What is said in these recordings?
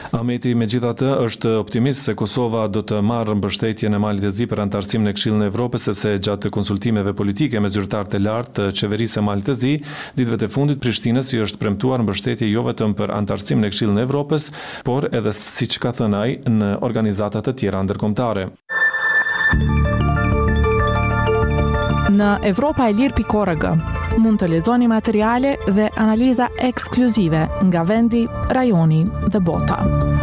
Ahmeti megjithatë është optimist se Kosova do të marrë mbështetjen e Malit të Zi për anëtarësimin e Këshillit të Evropës, sepse gjatë konsultimeve politike me zyrtarët e lartë të qeverisë së Malit të Zi, ditëve të fundit Prishtinës i është premtuar mbështetje jo vetëm për anëtarësimin e Këshillit të Evropës, por edhe siç ka thënë ai në organizata të tjera ndërkombëtare. Në evropaelir.org mund të lexoni materiale dhe analiza ekskluzive nga vendi, rajoni dhe bota.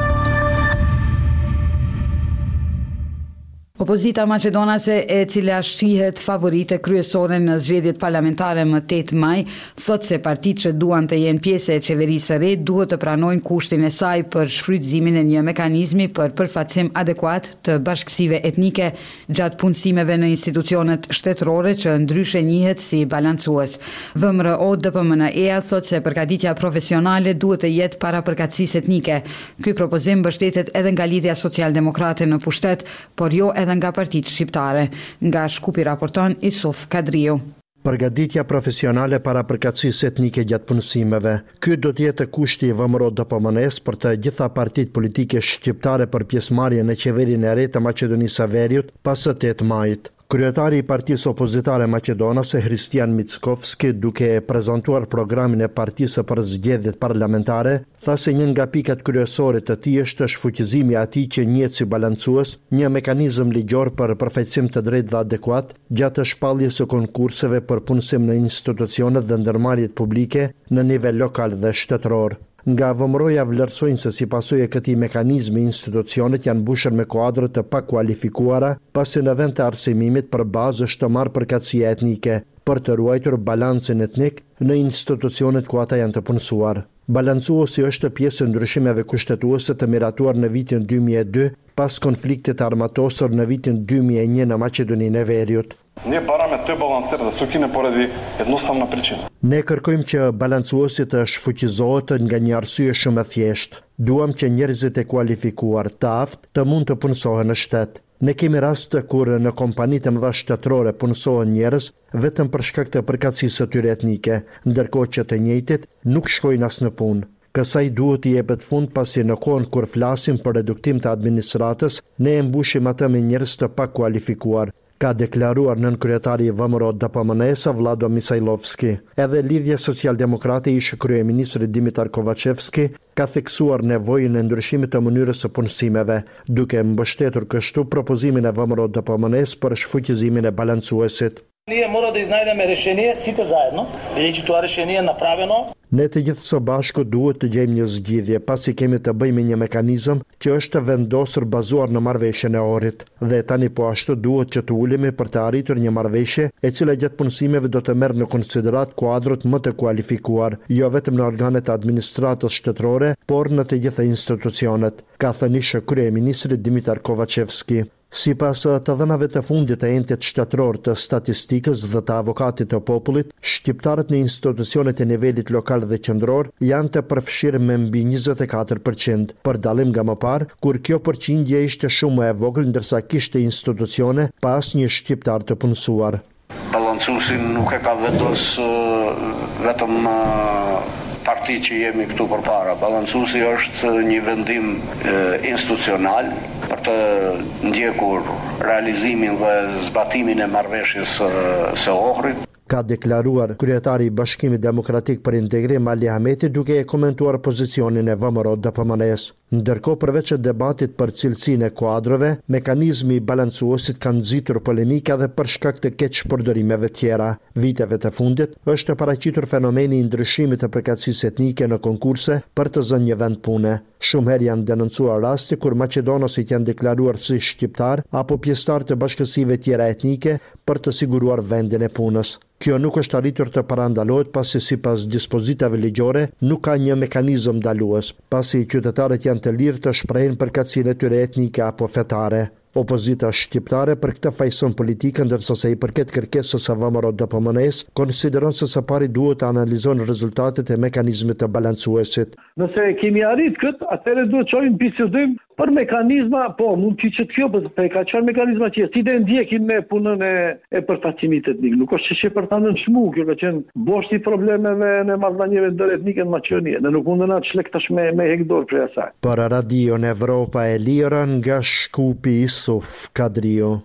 Opozita maqedonase, e cila shihet favorite kryesore në zgjedhjet parlamentare më 8 maj, thot se partitë që duan të jenë pjesë e qeverisë së re duhet të pranojnë kushtin e saj për shfrytëzimin e një mekanizmi për përfaqësim adekuat të bashkësive etnike gjatë punësimeve në institucionet shtetërore që ndryshe njihet si balancues. VMRO DPMNE thot se përgatitja profesionale duhet të jetë para përkatësisë etnike. Ky propozim mbështetet edhe nga Lidhja Socialdemokrate në pushtet, por jo edhe nga partitë shqiptare. Nga Shkupi raporton Isuf Kadriu. Përgatitja profesionale para përkatësisë etnike gjatë punësimeve. Ky do të jetë kushti i VMRO DPMNE-s për të gjitha partitë politike shqiptare për pjesëmarrje në qeverinë e re të Maqedonisë së Veriut pas 8 majit. Kryetari i partisë opozitare maqedonase, Hristijan Mickovski, duke prezantuar programin e partisë për zgjedhjet parlamentare, tha se një nga pikat kryesore të tij është shfuqizimi i atij që njihet si balancues, një mekanizëm ligjor për përfaqësim të drejtë dhe adekuat gjatë shpalljes së konkurseve për punësim në institucionet dhe ndërmarrjet publike në nivel lokal dhe shtetëror. Nga VMRO-ja vlerësojnë se si pasojë e këtij mekanizmi institucionet janë mbushur me kuadra të pakualifikuara, pasi në vend të arsimimit për bazë është të marrë përkatësia etnike për të ruajtur balancin etnik në institucionet ku ata janë të punësuar. Balancuesi është pjesë e ndryshimeve kushtetuese të miratuar në vitin 2002 pas konfliktit armatosur në vitin 2001 në Maqedoninë e Veriut. Ne barame të balancer dhe sukine poredi jednostavna na prичина. Ne kërkojmë që balancuesi të shfuqizohet nga një arsye shumë e thjeshtë. Duam që njerëzit e kualifikuar të aftë të mund të punësohen në shtet. Ne kemi raste kur në kompanitë mëdha shtetërore punësohen njerëz vetëm për shkak të përkatësisë së tyre etnike, ndërkohë që të njëjtit nuk shkojnë as në punë. Kësaj duhet i jepet fund pasi në kohën kur flasim për reduktim të administratës, ne e mbushim atë me njerëz të pakualifikuar, ka deklaruar nën kryetari i VMRO DPMNE-s Vlado Misajlovski. Edhe Lidhja Socialdemokrate ish kryeministri Dimitar Kovacevski ka theksuar nevojën e ndryshimit të mënyrës së punësimeve, duke mbështetur kështu propozimin e VMRO DPMNE-s për shfuqizimin e balancuesit. Ние мора да изнајдеме решение сите заедно, бидејќи тоа решение е направено. Ne të gjithë së bashku duhet të gjejmë një zgjidhje, pasi kemi të bëjmë një mekanizëm që është vendosur bazuar në marrëveshjen e orit. Dhe tani po ashtu duhet që të ulemi për të arritur një marrëveshje e cila gjatë punësimeve do të merr në konsiderat kuadrët më të kualifikuar, jo vetëm në organet e administratës shtetërore, por në të gjitha institucionet, ka thënë ish kryeministri Dimitar Kovacevski. Sipas të dhënave të fundit të entit shtetëror të statistikës dhe të avokatit të popullit, shqiptarët në institucionet e nivelit lokal dhe qendror janë të përfshirë me mbi 24%, për dallim nga më parë, kur kjo përqindje ishte shumë më e vogël ndërsa kishte institucione pa asnjë shqiptar të punësuar. Balancuesi nuk e ka vendos vetëm parti që jemi këtu përpara. Balancuesi është një vendim institucional për të ndjekur realizimin dhe zbatimin e marrëveshjes së Ohrit. Ka deklaruar kryetari i Bashkimit Demokratik për Integrim Ali Ahmeti duke e komentuar pozicionin e VMRO DPMNE-s. Ndërkohë përveç debatit për cilësinë e kuadrove, mekanizmi i balancuesit ka nxitur polemika dhe për shkak të keq përdorimeve tjera. Viteve të fundit është paraqitur fenomeni i ndryshimit të përkatësisë etnike në konkurse për të zënë një vend pune. Shumë herë janë denoncuar raste kur maqedonasit janë deklaruar si shqiptar apo pjesëtar të bashkësive tjera etnike për të siguruar vendin e punës. Kjo nuk është arritur të parandalohet pasi sipas dispozitave ligjore nuk ka një mekanizëm ndalues, pasi qytetarët janë të lirë të shprehin përkatësinë e tyre etnike apo fetare. Opozita shqiptare për këtë fajson politikë, ndërsa sa i përket kërkesës së VMRO DPMN-s, konsideron se së pari duhet të analizon rezultatet e mekanizmit të balancuesit. Nëse kemi arrit këtë, atëherë duhet çojmë bisedim për mekanizma, po mund të qetë kjo, për ka qenë mekanizma që si dhe ndjekim me punën e përfaqësimit etnik. Nuk është që për ta nënshmu, kjo ka qenë boshti problemeve në marrëdhënieve ndëretnike në Maqedoni. Ne nuk mundena të shlektash me hekdor për asaj. Për Radion Evropa e Lira nga Shkupi Isuf Kadrio.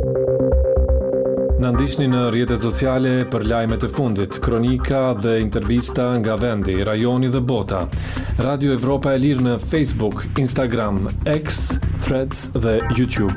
Na ndiqni në rrjetet sociale për lajmet e fundit, kronika dhe intervista nga vendi, rajoni dhe bota. Radio Evropa e Lirë në Facebook, Instagram, X, Threads dhe YouTube.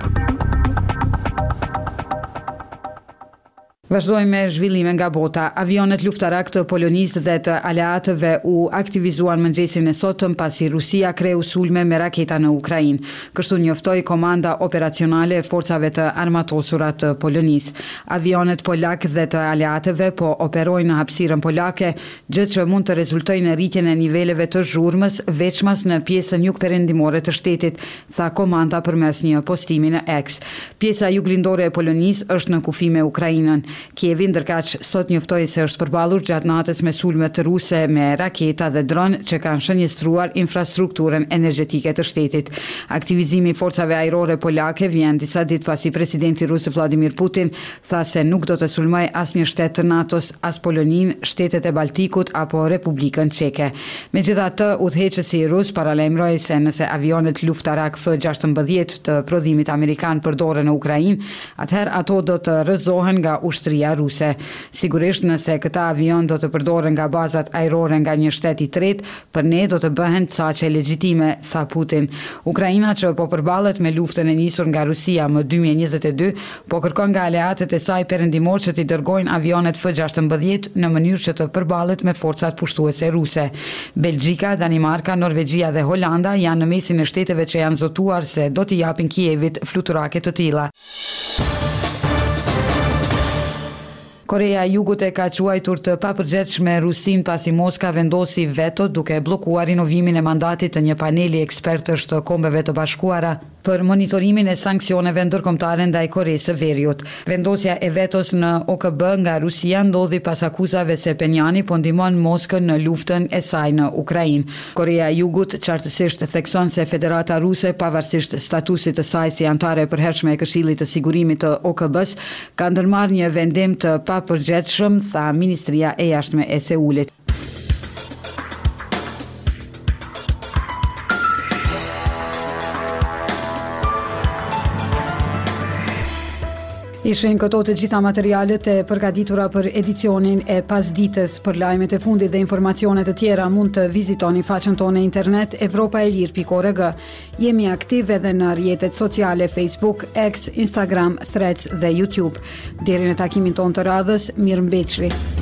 Vazhdojmë me zhvillime nga bota. Avionet luftarak të Polonisë dhe të aleatëve u aktivizuan mëngjesin e sotëm pasi Rusia kreu sulme me raketa në Ukrainë. Kështu njoftoi Komanda Operacionale e Forcave të Armatosura të Polonisë. Avionet polak dhe të aleatëve po operojnë në hapësirën polake, gjë që mund të rezultojë në rritjen e niveleve të zhurmës, veçmas në pjesën jugperëndimore të shtetit, tha komanda përmes një postimi në X. Pjesa juglindore e Polonisë është në kufi me Ukrainën. Kievi ndërkaq sot njoftoi se është përballur gjatë natës me sulme të ruse me raketa dhe dron që kanë shënjestruar infrastrukturën energjetike të shtetit. Aktivizimi i forcave ajrore polake vjen disa ditë pasi presidenti rus Vladimir Putin tha se nuk do të sulmojë asnjë shtet të NATO-s, as Poloninë, shtetet e Baltikut apo Republikën Çeke. Megjithatë, udhëheqësi rus paralajmëroi se nëse avionet luftarak F-16 të prodhimit amerikan përdoren në Ukrainë, atëherë ato do të rrëzohen nga ushtria ruse. Sigurisht nëse këta avion do të përdoren nga bazat ajrore nga një shtet i tretë, për ne do të bëhen caqe legjitime, tha Putin. Ukraina që po përballet me luftën e nisur nga Rusia më 2022, po kërkon nga aleatët e saj perëndimor që t'i dërgojnë avionet F-16 në mënyrë që të përballet me forcat pushtuese ruse. Belgjika, Danimarka, Norvegjia dhe Holanda janë në mesin e shteteve që janë zotuar se do t'i japin Kievit fluturake të tilla. Korea e Jugut e ka quajtur të papërgjetshme Rusin pasi Moska vendosi veto duke bllokuar rinovimin e mandatit të një paneli ekspertësh të Kombeve të Bashkuara për monitorimin e sanksioneve ndërkombëtare ndaj Koreas së Veriut. Vendosja e vetos në OKB nga Rusia ndodhi pas akuzave se Penjani po ndihmon Moskën në luftën e saj në Ukrainë. Korea e Jugut qartësisht thekson se Federata Ruse, pavarësisht statusit të saj si anëtare e përhershme e Këshillit të Sigurimit të OKB-s, ka ndërmarrë një vendim të papërgjetshëm, tha Ministria e Jashtme e Seulit. Ishin këto të gjitha materialet e përgatitura për edicionin e pasdites. Për lajmet e fundit dhe informacionet të tjera mund të vizitoni faqen tonë internet evropaelir.org. Jemi aktiv edhe në rrjetet sociale Facebook, X, Instagram, Threads dhe YouTube. Deri në takimin tonë të radhës, mirëmbëjtje.